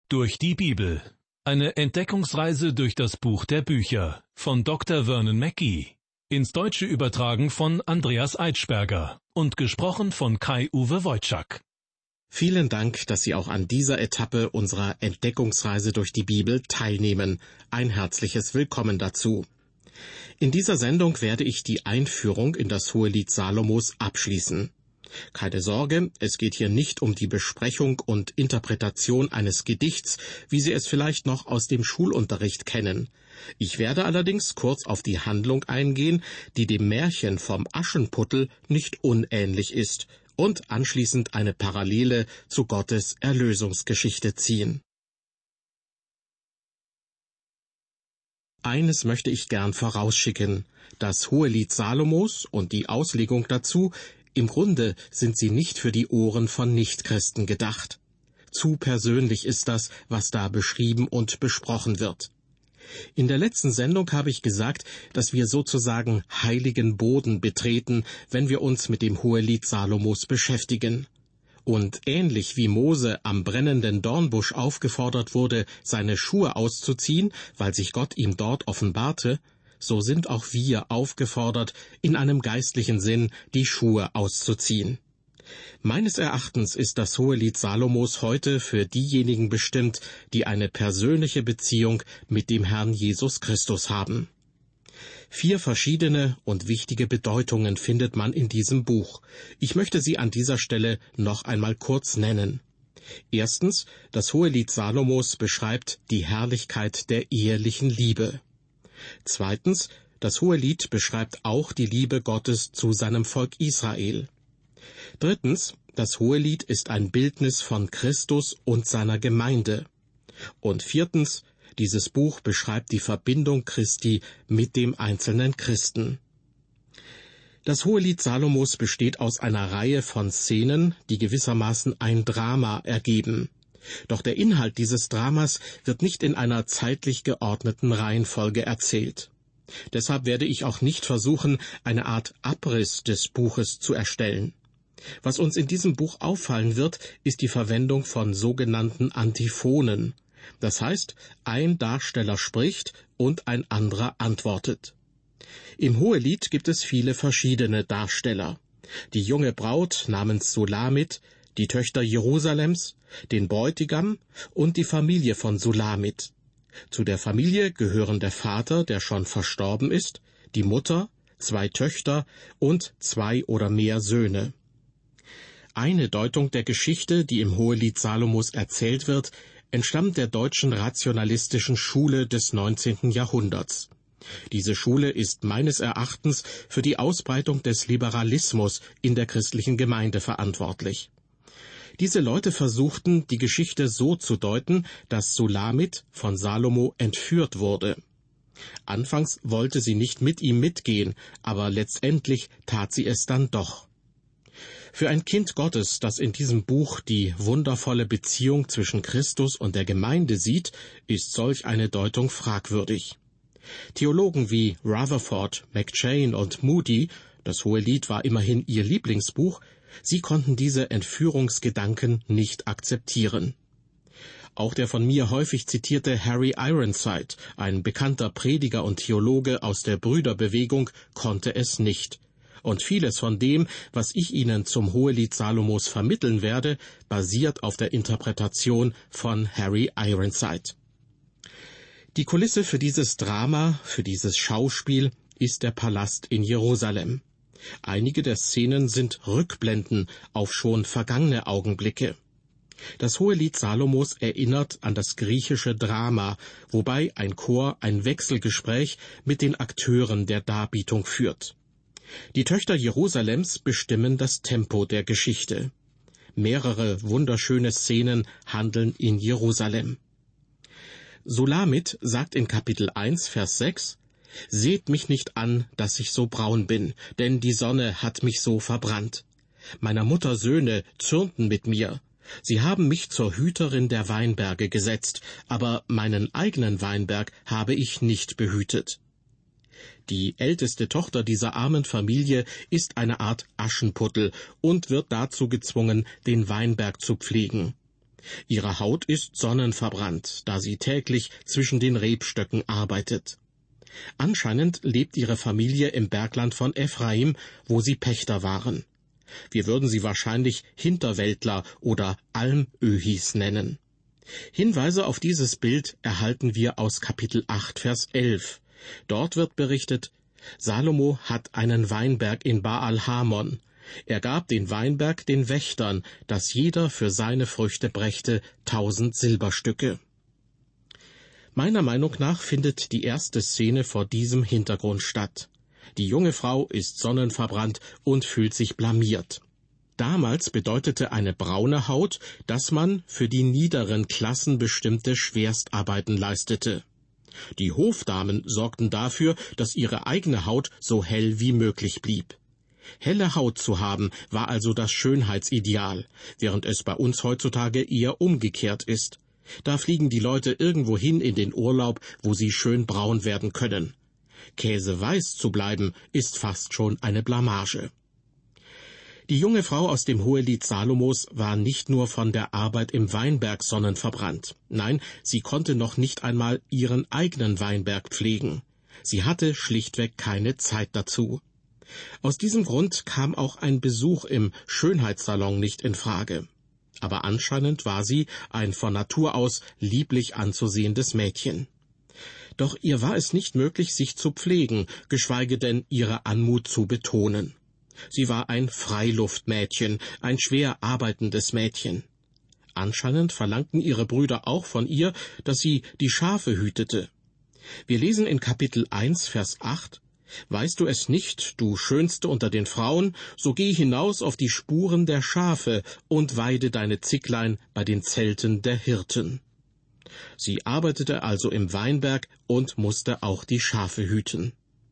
Durch die Bibel. Eine Entdeckungsreise durch das Buch der Bücher von Dr. Vernon Mackey. Ins Deutsche übertragen von Andreas Eitschberger und gesprochen von Kai-Uwe Wojczak. Vielen Dank, dass Sie auch an dieser Etappe unserer Entdeckungsreise durch die Bibel teilnehmen. Ein herzliches Willkommen dazu. In dieser Sendung werde ich die Einführung in das Hohelied Salomos abschließen. Keine Sorge, es geht hier nicht um die Besprechung und Interpretation eines Gedichts, wie Sie es vielleicht noch aus dem Schulunterricht kennen. Ich werde allerdings kurz auf die Handlung eingehen, die dem Märchen vom Aschenputtel nicht unähnlich ist, und anschließend eine Parallele zu Gottes Erlösungsgeschichte ziehen. Eines möchte ich gern vorausschicken: Das Hohelied Salomos und die Auslegung dazu, im Grunde sind sie nicht für die Ohren von Nichtchristen gedacht. Zu persönlich ist das, was da beschrieben und besprochen wird. In der letzten Sendung habe ich gesagt, dass wir sozusagen heiligen Boden betreten, wenn wir uns mit dem Hohelied Salomos beschäftigen. Und ähnlich wie Mose am brennenden Dornbusch aufgefordert wurde, seine Schuhe auszuziehen, weil sich Gott ihm dort offenbarte, so sind auch wir aufgefordert, in einem geistlichen Sinn die Schuhe auszuziehen. Meines Erachtens ist das Hohelied Salomos heute für diejenigen bestimmt, die eine persönliche Beziehung mit dem Herrn Jesus Christus haben. 4 verschiedene und wichtige Bedeutungen findet man in diesem Buch. Ich möchte sie an dieser Stelle noch einmal kurz nennen. Erstens, das Hohelied Salomos beschreibt die Herrlichkeit der ehelichen Liebe. Zweitens, das Hohelied beschreibt auch die Liebe Gottes zu seinem Volk Israel. Drittens, das Hohelied ist ein Bildnis von Christus und seiner Gemeinde. Und viertens, dieses Buch beschreibt die Verbindung Christi mit dem einzelnen Christen. Das Hohelied Salomos besteht aus einer Reihe von Szenen, die gewissermaßen ein Drama ergeben. Doch der Inhalt dieses Dramas wird nicht in einer zeitlich geordneten Reihenfolge erzählt. Deshalb werde ich auch nicht versuchen, eine Art Abriss des Buches zu erstellen. Was uns in diesem Buch auffallen wird, ist die Verwendung von sogenannten Antiphonen. Das heißt, ein Darsteller spricht und ein anderer antwortet. Im Hohelied gibt es viele verschiedene Darsteller. Die junge Braut namens Sulamit, die Töchter Jerusalems, den Bräutigam und die Familie von Sulamit. Zu der Familie gehören der Vater, der schon verstorben ist, die Mutter, 2 Töchter und 2 oder mehr Söhne. Eine Deutung der Geschichte, die im Hohelied Salomos erzählt wird, entstammt der deutschen rationalistischen Schule des 19. Jahrhunderts. Diese Schule ist meines Erachtens für die Ausbreitung des Liberalismus in der christlichen Gemeinde verantwortlich. Diese Leute versuchten, die Geschichte so zu deuten, dass Sulamit von Salomo entführt wurde. Anfangs wollte sie nicht mit ihm mitgehen, aber letztendlich tat sie es dann doch. Für ein Kind Gottes, das in diesem Buch die wundervolle Beziehung zwischen Christus und der Gemeinde sieht, ist solch eine Deutung fragwürdig. Theologen wie Rutherford, McCheyne und Moody, das Hohelied war immerhin ihr Lieblingsbuch, sie konnten diese Entführungsgedanken nicht akzeptieren. Auch der von mir häufig zitierte Harry Ironside, ein bekannter Prediger und Theologe aus der Brüderbewegung, konnte es nicht. Und vieles von dem, was ich Ihnen zum Hohelied Salomos vermitteln werde, basiert auf der Interpretation von Harry Ironside. Die Kulisse für dieses Drama, für dieses Schauspiel, ist der Palast in Jerusalem. Einige der Szenen sind Rückblenden auf schon vergangene Augenblicke. Das Hohelied Salomos erinnert an das griechische Drama, wobei ein Chor ein Wechselgespräch mit den Akteuren der Darbietung führt. Die Töchter Jerusalems bestimmen das Tempo der Geschichte. Mehrere wunderschöne Szenen handeln in Jerusalem. Sulamit sagt in Kapitel 1, Vers 6, »Seht mich nicht an, dass ich so braun bin, denn die Sonne hat mich so verbrannt. Meiner Mutter Söhne zürnten mit mir. Sie haben mich zur Hüterin der Weinberge gesetzt, aber meinen eigenen Weinberg habe ich nicht behütet.« Die älteste Tochter dieser armen Familie ist eine Art Aschenputtel und wird dazu gezwungen, den Weinberg zu pflegen. Ihre Haut ist sonnenverbrannt, da sie täglich zwischen den Rebstöcken arbeitet. Anscheinend lebt ihre Familie im Bergland von Ephraim, wo sie Pächter waren. Wir würden sie wahrscheinlich Hinterwäldler oder Almöhis nennen. Hinweise auf dieses Bild erhalten wir aus Kapitel 8, Vers 11. Dort wird berichtet, Salomo hat einen Weinberg in Baal-Hamon. Er gab den Weinberg den Wächtern, dass jeder für seine Früchte brächte 1000 Silberstücke. Meiner Meinung nach findet die erste Szene vor diesem Hintergrund statt. Die junge Frau ist sonnenverbrannt und fühlt sich blamiert. Damals bedeutete eine braune Haut, dass man für die niederen Klassen bestimmte Schwerstarbeiten leistete. Die Hofdamen sorgten dafür, dass ihre eigene Haut so hell wie möglich blieb. Helle Haut zu haben, war also das Schönheitsideal, während es bei uns heutzutage eher umgekehrt ist. Da fliegen die Leute irgendwo hin in den Urlaub, wo sie schön braun werden können. Käseweiß zu bleiben, ist fast schon eine Blamage. Die junge Frau aus dem Hohelied Salomos war nicht nur von der Arbeit im Weinberg sonnenverbrannt. Nein, sie konnte noch nicht einmal ihren eigenen Weinberg pflegen. Sie hatte schlichtweg keine Zeit dazu. Aus diesem Grund kam auch ein Besuch im Schönheitssalon nicht in Frage. Aber anscheinend war sie ein von Natur aus lieblich anzusehendes Mädchen. Doch ihr war es nicht möglich, sich zu pflegen, geschweige denn ihre Anmut zu betonen. Sie war ein Freiluftmädchen, ein schwer arbeitendes Mädchen. Anscheinend verlangten ihre Brüder auch von ihr, dass sie die Schafe hütete. Wir lesen in Kapitel 1, Vers 8, »Weißt du es nicht, du Schönste unter den Frauen, so geh hinaus auf die Spuren der Schafe und weide deine Zicklein bei den Zelten der Hirten.« Sie arbeitete also im Weinberg und musste auch die Schafe hüten.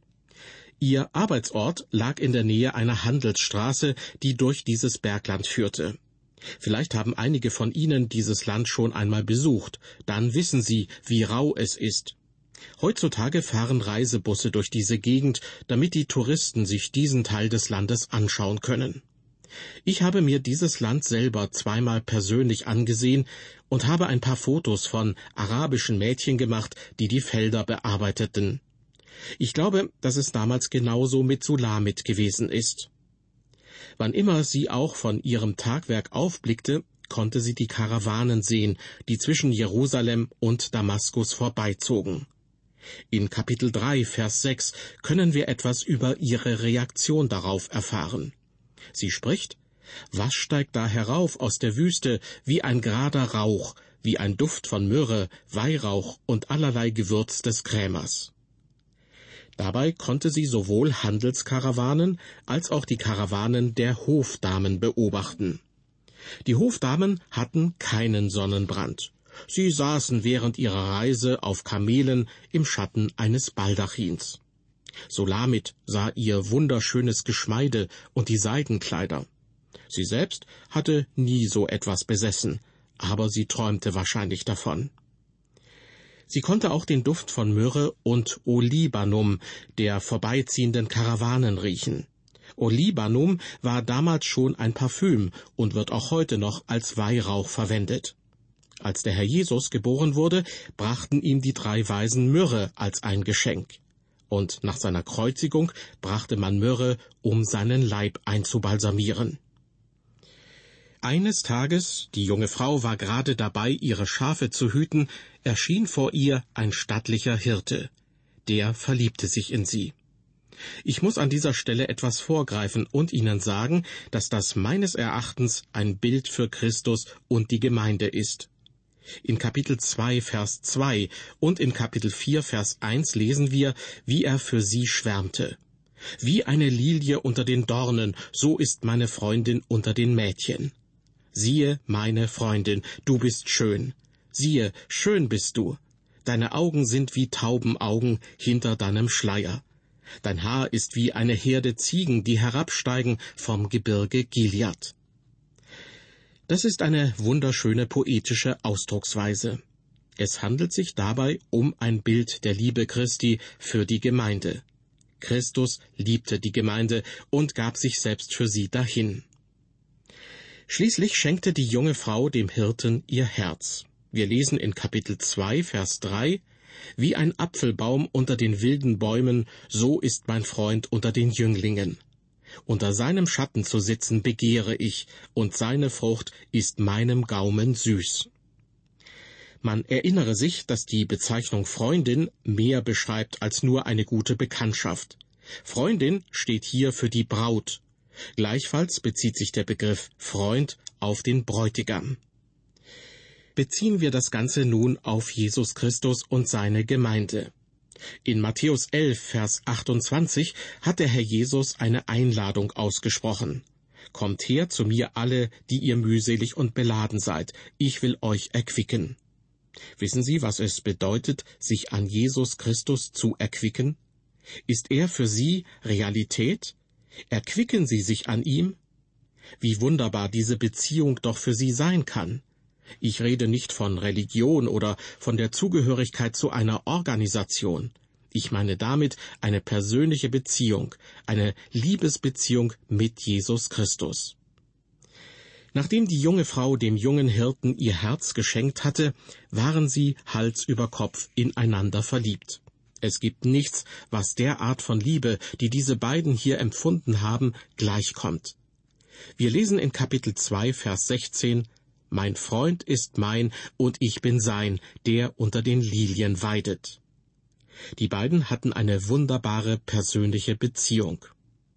Ihr Arbeitsort lag in der Nähe einer Handelsstraße, die durch dieses Bergland führte. Vielleicht haben einige von Ihnen dieses Land schon einmal besucht, dann wissen Sie, wie rau es ist. Heutzutage fahren Reisebusse durch diese Gegend, damit die Touristen sich diesen Teil des Landes anschauen können. Ich habe mir dieses Land selber zweimal persönlich angesehen und habe ein paar Fotos von arabischen Mädchen gemacht, die die Felder bearbeiteten. Ich glaube, dass es damals genauso mit Sulamit gewesen ist. Wann immer sie auch von ihrem Tagwerk aufblickte, konnte sie die Karawanen sehen, die zwischen Jerusalem und Damaskus vorbeizogen. In Kapitel 3, Vers 6 können wir etwas über ihre Reaktion darauf erfahren. Sie spricht, »Was steigt da herauf aus der Wüste wie ein gerader Rauch, wie ein Duft von Myrrhe, Weihrauch und allerlei Gewürz des Krämers?« Dabei konnte sie sowohl Handelskarawanen als auch die Karawanen der Hofdamen beobachten. Die Hofdamen hatten keinen Sonnenbrand. Sie saßen während ihrer Reise auf Kamelen im Schatten eines Baldachins. Sulamit sah ihr wunderschönes Geschmeide und die Seidenkleider. Sie selbst hatte nie so etwas besessen, aber sie träumte wahrscheinlich davon. Sie konnte auch den Duft von Myrrhe und Olibanum, der vorbeiziehenden Karawanen, riechen. Olibanum war damals schon ein Parfüm und wird auch heute noch als Weihrauch verwendet. Als der Herr Jesus geboren wurde, brachten ihm die 3 Weisen Myrrhe als ein Geschenk. Und nach seiner Kreuzigung brachte man Myrrhe, um seinen Leib einzubalsamieren. Eines Tages, die junge Frau war gerade dabei, ihre Schafe zu hüten, erschien vor ihr ein stattlicher Hirte. Der verliebte sich in sie. Ich muss an dieser Stelle etwas vorgreifen und Ihnen sagen, dass das meines Erachtens ein Bild für Christus und die Gemeinde ist. In Kapitel 2, Vers 2 und in Kapitel 4, Vers 1 lesen wir, wie er für sie schwärmte. »Wie eine Lilie unter den Dornen, so ist meine Freundin unter den Mädchen. Siehe, meine Freundin, du bist schön. Siehe, schön bist du. Deine Augen sind wie Taubenaugen hinter deinem Schleier. Dein Haar ist wie eine Herde Ziegen, die herabsteigen vom Gebirge Gilead.« Das ist eine wunderschöne poetische Ausdrucksweise. Es handelt sich dabei um ein Bild der Liebe Christi für die Gemeinde. Christus liebte die Gemeinde und gab sich selbst für sie dahin. Schließlich schenkte die junge Frau dem Hirten ihr Herz. Wir lesen in Kapitel 2, Vers 3, »Wie ein Apfelbaum unter den wilden Bäumen, so ist mein Freund unter den Jünglingen. Unter seinem Schatten zu sitzen begehre ich, und seine Frucht ist meinem Gaumen süß.« Man erinnere sich, dass die Bezeichnung Freundin mehr beschreibt als nur eine gute Bekanntschaft. Freundin steht hier für die Braut. Gleichfalls bezieht sich der Begriff Freund auf den Bräutigam. Beziehen wir das Ganze nun auf Jesus Christus und seine Gemeinde. In Matthäus 11, Vers 28 hat der Herr Jesus eine Einladung ausgesprochen. »Kommt her zu mir alle, die ihr mühselig und beladen seid, ich will euch erquicken.« Wissen Sie, was es bedeutet, sich an Jesus Christus zu erquicken? Ist er für Sie Realität? Erquicken Sie sich an ihm? Wie wunderbar diese Beziehung doch für Sie sein kann. Ich rede nicht von Religion oder von der Zugehörigkeit zu einer Organisation. Ich meine damit eine persönliche Beziehung, eine Liebesbeziehung mit Jesus Christus. Nachdem die junge Frau dem jungen Hirten ihr Herz geschenkt hatte, waren sie Hals über Kopf ineinander verliebt. Es gibt nichts, was der Art von Liebe, die diese beiden hier empfunden haben, gleichkommt. Wir lesen in Kapitel 2, Vers 16, »Mein Freund ist mein, und ich bin sein, der unter den Lilien weidet.« Die beiden hatten eine wunderbare persönliche Beziehung.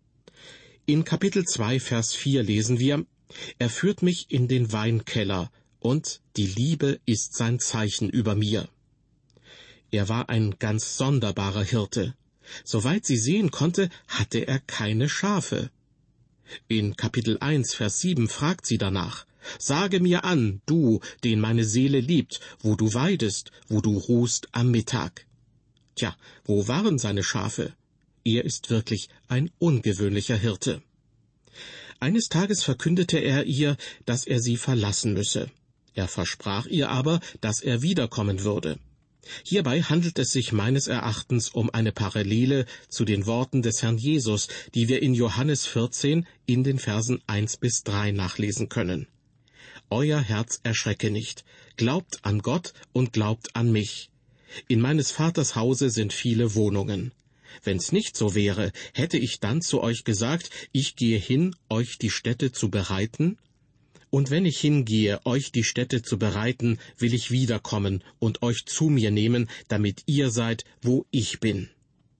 In Kapitel 2, Vers 4 lesen wir, »Er führt mich in den Weinkeller, und die Liebe ist sein Zeichen über mir.« Er war ein ganz sonderbarer Hirte. Soweit sie sehen konnte, hatte er keine Schafe. In Kapitel 1, Vers 7 fragt sie danach, »Sage mir an, du, den meine Seele liebt, wo du weidest, wo du ruhst am Mittag.« Tja, wo waren seine Schafe? Er ist wirklich ein ungewöhnlicher Hirte. Eines Tages verkündete er ihr, dass er sie verlassen müsse. Er versprach ihr aber, dass er wiederkommen würde. Hierbei handelt es sich meines Erachtens um eine Parallele zu den Worten des Herrn Jesus, die wir in Johannes 14 in den Versen 1-3 nachlesen können. »Euer Herz erschrecke nicht, glaubt an Gott und glaubt an mich. In meines Vaters Hause sind viele Wohnungen. Wenn's nicht so wäre, hätte ich dann zu euch gesagt, ich gehe hin, euch die Stätte zu bereiten? Und wenn ich hingehe, euch die Stätte zu bereiten, will ich wiederkommen und euch zu mir nehmen, damit ihr seid, wo ich bin.«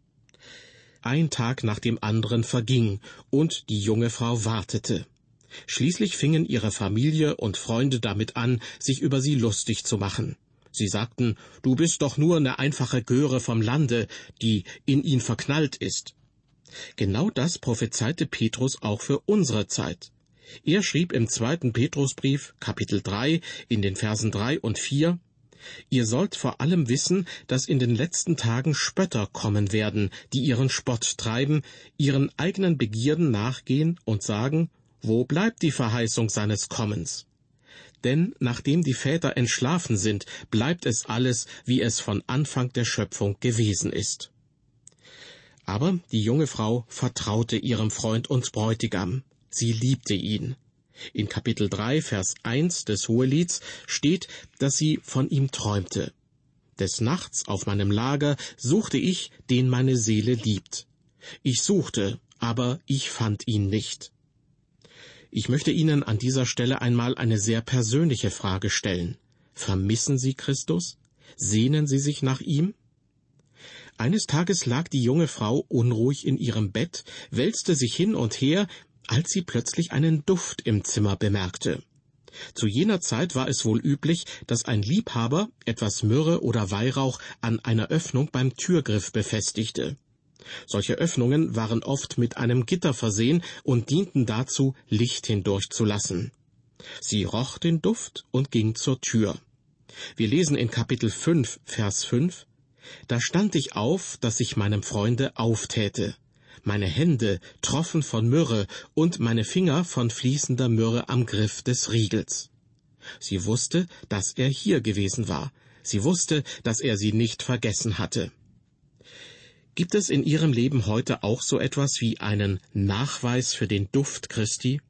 Ein Tag nach dem anderen verging, und die junge Frau wartete. Schließlich fingen ihre Familie und Freunde damit an, sich über sie lustig zu machen. Sie sagten, »Du bist doch nur eine einfache Göre vom Lande, die in ihn verknallt ist.« Genau das prophezeite Petrus auch für unsere Zeit. Er schrieb im 2. Petrusbrief, Kapitel 3, in den Versen 3 und 4, »Ihr sollt vor allem wissen, dass in den letzten Tagen Spötter kommen werden, die ihren Spott treiben, ihren eigenen Begierden nachgehen und sagen, wo bleibt die Verheißung seines Kommens? Denn nachdem die Väter entschlafen sind, bleibt es alles, wie es von Anfang der Schöpfung gewesen ist.« Aber die junge Frau vertraute ihrem Freund und Bräutigam. Sie liebte ihn. In Kapitel 3, Vers 1 des Hohelieds steht, dass sie von ihm träumte. »Des Nachts auf meinem Lager suchte ich, den meine Seele liebt. Ich suchte, aber ich fand ihn nicht.« Ich möchte Ihnen an dieser Stelle einmal eine sehr persönliche Frage stellen. Vermissen Sie Christus? Sehnen Sie sich nach ihm? Eines Tages lag die junge Frau unruhig in ihrem Bett, wälzte sich hin und her, als sie plötzlich einen Duft im Zimmer bemerkte. Zu jener Zeit war es wohl üblich, dass ein Liebhaber etwas Myrrhe oder Weihrauch an einer Öffnung beim Türgriff befestigte. Solche Öffnungen waren oft mit einem Gitter versehen und dienten dazu, Licht hindurchzulassen. Sie roch den Duft und ging zur Tür. Wir lesen in Kapitel 5, Vers 5, »Da stand ich auf, dass ich meinem Freunde auftäte. Meine Hände troffen von Myrrhe und meine Finger von fließender Myrrhe am Griff des Riegels.« Sie wusste, dass er hier gewesen war. Sie wusste, dass er sie nicht vergessen hatte. Gibt es in Ihrem Leben heute auch so etwas wie einen Nachweis für den Duft Christi?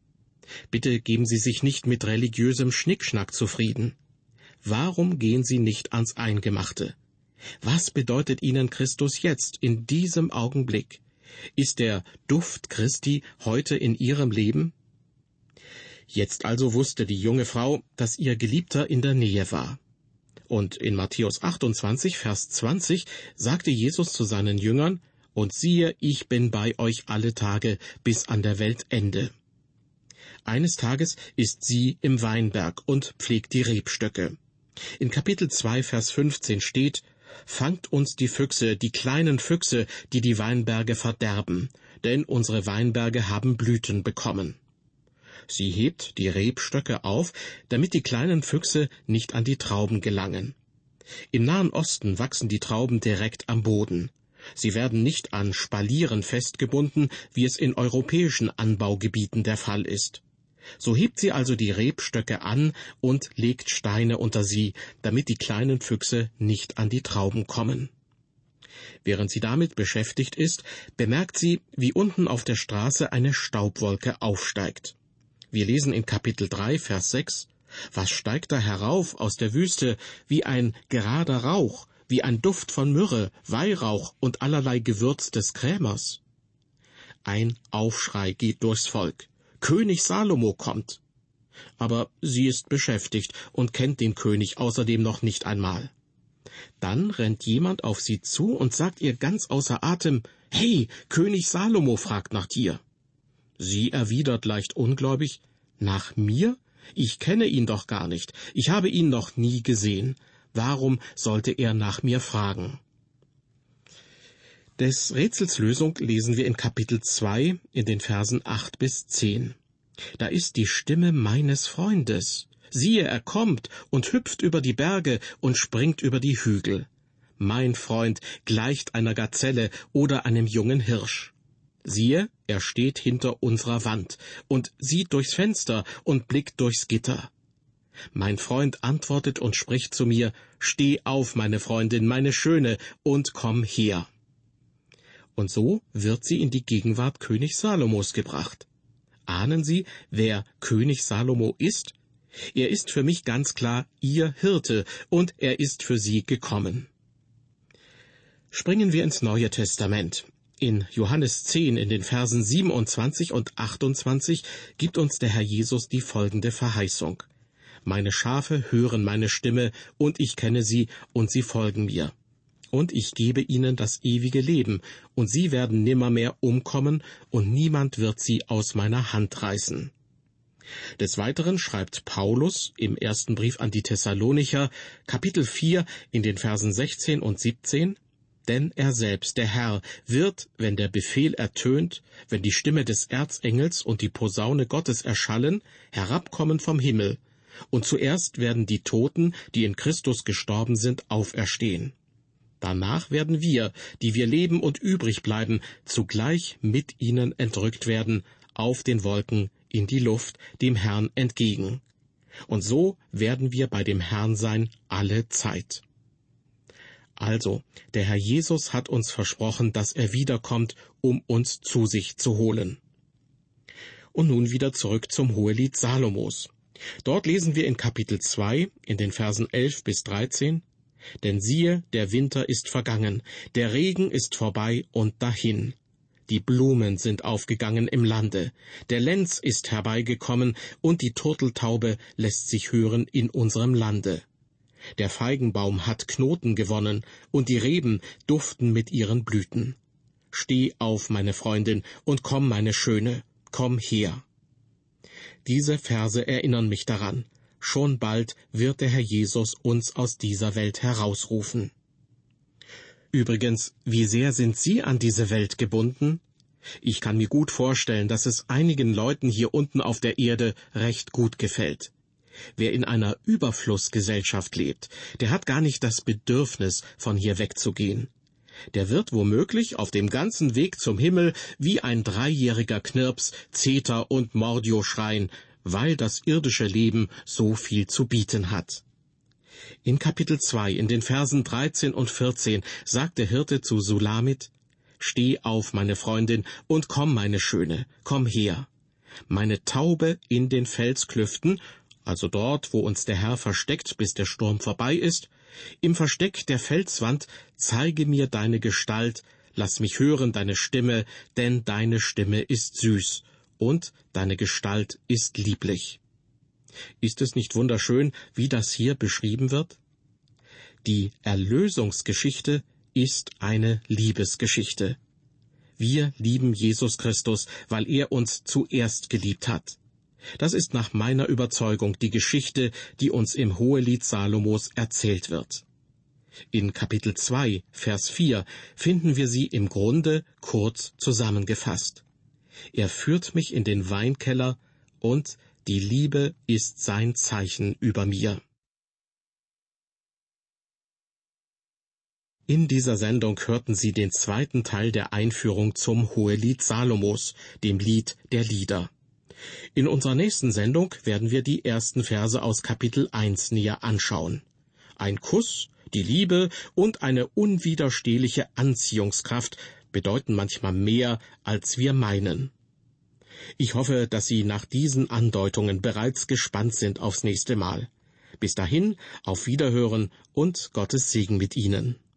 Bitte geben Sie sich nicht mit religiösem Schnickschnack zufrieden. Warum gehen Sie nicht ans Eingemachte? Was bedeutet Ihnen Christus jetzt, in diesem Augenblick? Ist der Duft Christi heute in Ihrem Leben? Jetzt also wusste die junge Frau, dass ihr Geliebter in der Nähe war. Und in Matthäus 28, Vers 20 sagte Jesus zu seinen Jüngern, »Und siehe, ich bin bei euch alle Tage bis an der Weltende.« Eines Tages ist sie im Weinberg und pflegt die Rebstöcke. In Kapitel 2, Vers 15 steht, »Fangt uns die Füchse, die kleinen Füchse, die die Weinberge verderben, denn unsere Weinberge haben Blüten bekommen.« Sie hebt die Rebstöcke auf, damit die kleinen Füchse nicht an die Trauben gelangen. Im Nahen Osten wachsen die Trauben direkt am Boden. Sie werden nicht an Spalieren festgebunden, wie es in europäischen Anbaugebieten der Fall ist. So hebt sie also die Rebstöcke an und legt Steine unter sie, damit die kleinen Füchse nicht an die Trauben kommen. Während sie damit beschäftigt ist, bemerkt sie, wie unten auf der Straße eine Staubwolke aufsteigt. Wir lesen in Kapitel 3, Vers 6, »Was steigt da herauf aus der Wüste wie ein gerader Rauch, wie ein Duft von Myrrhe, Weihrauch und allerlei Gewürz des Krämers?« Ein Aufschrei geht durchs Volk. König Salomo kommt. Aber sie ist beschäftigt und kennt den König außerdem noch nicht einmal. Dann rennt jemand auf sie zu und sagt ihr ganz außer Atem, »Hey, König Salomo fragt nach dir.« Sie erwidert leicht ungläubig, »Nach mir? Ich kenne ihn doch gar nicht. Ich habe ihn noch nie gesehen. Warum sollte er nach mir fragen?« Des Rätsels Lösung lesen wir in Kapitel 2 in den Versen 8 bis 10. Da ist die Stimme meines Freundes. Siehe, er kommt und hüpft über die Berge und springt über die Hügel. Mein Freund gleicht einer Gazelle oder einem jungen Hirsch. Siehe, er steht hinter unserer Wand und sieht durchs Fenster und blickt durchs Gitter. Mein Freund antwortet und spricht zu mir, »Steh auf, meine Freundin, meine Schöne, und komm her.« Und so wird sie in die Gegenwart König Salomos gebracht. Ahnen Sie, wer König Salomo ist? Er ist für mich ganz klar Ihr Hirte, und er ist für Sie gekommen. Springen wir ins Neue Testament. In Johannes 10 in den Versen 27 und 28 gibt uns der Herr Jesus die folgende Verheißung. »Meine Schafe hören meine Stimme, und ich kenne sie, und sie folgen mir. Und ich gebe ihnen das ewige Leben, und sie werden nimmermehr umkommen, und niemand wird sie aus meiner Hand reißen.« Des Weiteren schreibt Paulus im ersten Brief an die Thessalonicher, Kapitel 4 in den Versen 16 und 17, »Denn er selbst, der Herr, wird, wenn der Befehl ertönt, wenn die Stimme des Erzengels und die Posaune Gottes erschallen, herabkommen vom Himmel, und zuerst werden die Toten, die in Christus gestorben sind, auferstehen. Danach werden wir, die wir leben und übrig bleiben, zugleich mit ihnen entrückt werden, auf den Wolken, in die Luft, dem Herrn entgegen. Und so werden wir bei dem Herrn sein alle Zeit.« Also, der Herr Jesus hat uns versprochen, dass er wiederkommt, um uns zu sich zu holen. Und nun wieder zurück zum Hohelied Salomos. Dort lesen wir in Kapitel 2, in den Versen 11 bis 13, »Denn siehe, der Winter ist vergangen, der Regen ist vorbei und dahin. Die Blumen sind aufgegangen im Lande, der Lenz ist herbeigekommen, und die Turteltaube lässt sich hören in unserem Lande. Der Feigenbaum hat Knoten gewonnen, und die Reben duften mit ihren Blüten. Steh auf, meine Freundin, und komm, meine Schöne, komm her.« Diese Verse erinnern mich daran. Schon bald wird der Herr Jesus uns aus dieser Welt herausrufen. Übrigens, wie sehr sind Sie an diese Welt gebunden? Ich kann mir gut vorstellen, dass es einigen Leuten hier unten auf der Erde recht gut gefällt. Wer in einer Überflussgesellschaft lebt, der hat gar nicht das Bedürfnis, von hier wegzugehen. Der wird womöglich auf dem ganzen Weg zum Himmel wie ein 3-jähriger Knirps, Zeter und Mordio schreien, weil das irdische Leben so viel zu bieten hat. In Kapitel 2, in den Versen 13 und 14, sagt der Hirte zu Sulamit, »Steh auf, meine Freundin, und komm, meine Schöne, komm her. Meine Taube in den Felsklüften, also dort, wo uns der Herr versteckt, bis der Sturm vorbei ist, im Versteck der Felswand zeige mir deine Gestalt, lass mich hören deine Stimme, denn deine Stimme ist süß und deine Gestalt ist lieblich. Ist es nicht wunderschön, wie das hier beschrieben wird? Die Erlösungsgeschichte ist eine Liebesgeschichte. Wir lieben Jesus Christus, weil er uns zuerst geliebt hat. Das ist nach meiner Überzeugung die Geschichte, die uns im Hohelied Salomos erzählt wird. In Kapitel 2, Vers 4 finden wir sie im Grunde kurz zusammengefasst. Er führt mich in den Weinkeller und die Liebe ist sein Zeichen über mir. In dieser Sendung hörten Sie den zweiten Teil der Einführung zum Hohelied Salomos, dem Lied der Lieder. In unserer nächsten Sendung werden wir die ersten Verse aus Kapitel 1 näher anschauen. Ein Kuss, die Liebe und eine unwiderstehliche Anziehungskraft bedeuten manchmal mehr, als wir meinen. Ich hoffe, dass Sie nach diesen Andeutungen bereits gespannt sind aufs nächste Mal. Bis dahin, auf Wiederhören und Gottes Segen mit Ihnen.